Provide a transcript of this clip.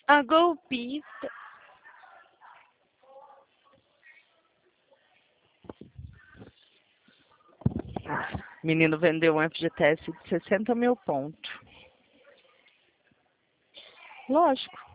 A golpista. Menino vendeu um FGTS de 60 mil pontos. Lógico.